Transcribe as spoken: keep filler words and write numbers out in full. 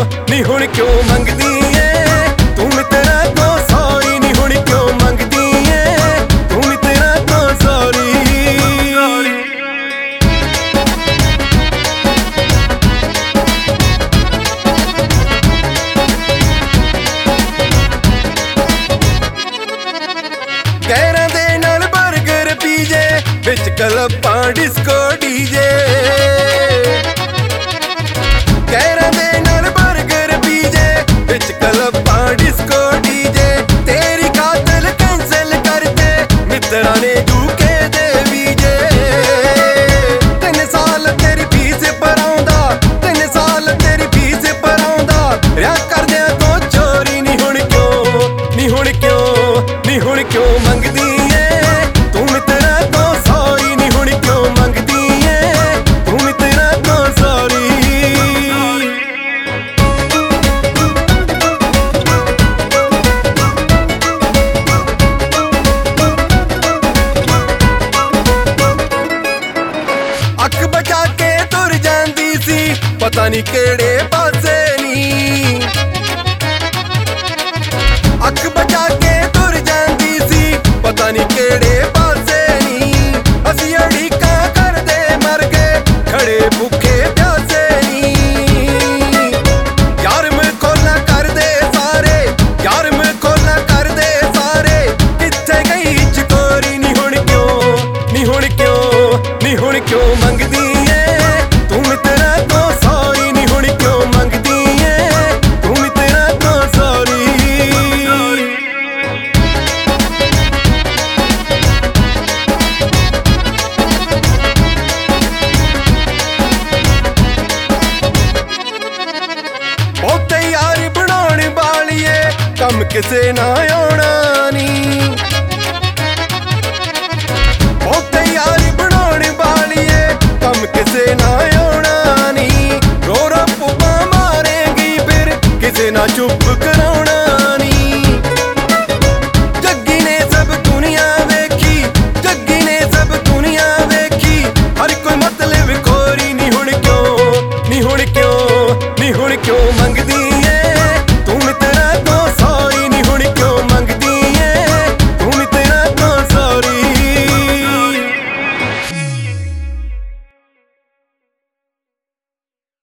नी हुण क्यों मंगदी ऐ तू मित्रा तो सॉरी नी हुण क्यों मंगदी ऐ तू मित्रा तो सॉरी। गैरां दे नाल बर्गर पीजे विच क्लबां डिस्को डीजे गैरां दे नाल बर्गर पीजे विच क्लबां डिस्को डीजे तेरी खातर कैंसल करते मित्रा ने यूके दे वीजे। तीन साल तेरी फीस भराउंदा तीन साल तेरी फीस भराउंदा रिया करदियां तो चोरी नी हुण क्यों नी हुण क्यों नी हुण क्यों मंगदी ऐ तू मित्रा तो सॉरी नी हुण क्यों मंगदी ऐ तू मित्रा तो सॉरी। अख बचा के तुर जांदी सी पता नी केड़े पासे नी अख बचा के तुर जांदी सी पता नी केड़े पासे नी असी अड़ीकां करदे मर गए खड़े भुखे प्यासे नी। यार में खोला कर दे सारे यार में खोला कर दे सारे किथे गई चकोरी नी हुण क्यों नी हुण क्यों नी हुण क्यों मंगदी ऐ तू मित्रा तो सॉरी नी हुण क्यों मंगदी ऐ तू मित्रा तो सॉरी। बहुते यार बनाउण वालिए कम किसे ना आउणा नी बहुते यार बनाउण वालिए कम किसे ना आउणा नी। रो रो पुब्बा मारेगी फिर किसे ना चुप कराउणा नी। जग्गी ने सब दुनिया वेखी जग्गी ने सब दुनिया वेखी हर कोई मतलब खोरी नी हुण क्यों नी हुण क्यों नी हुण क्यों मंगदी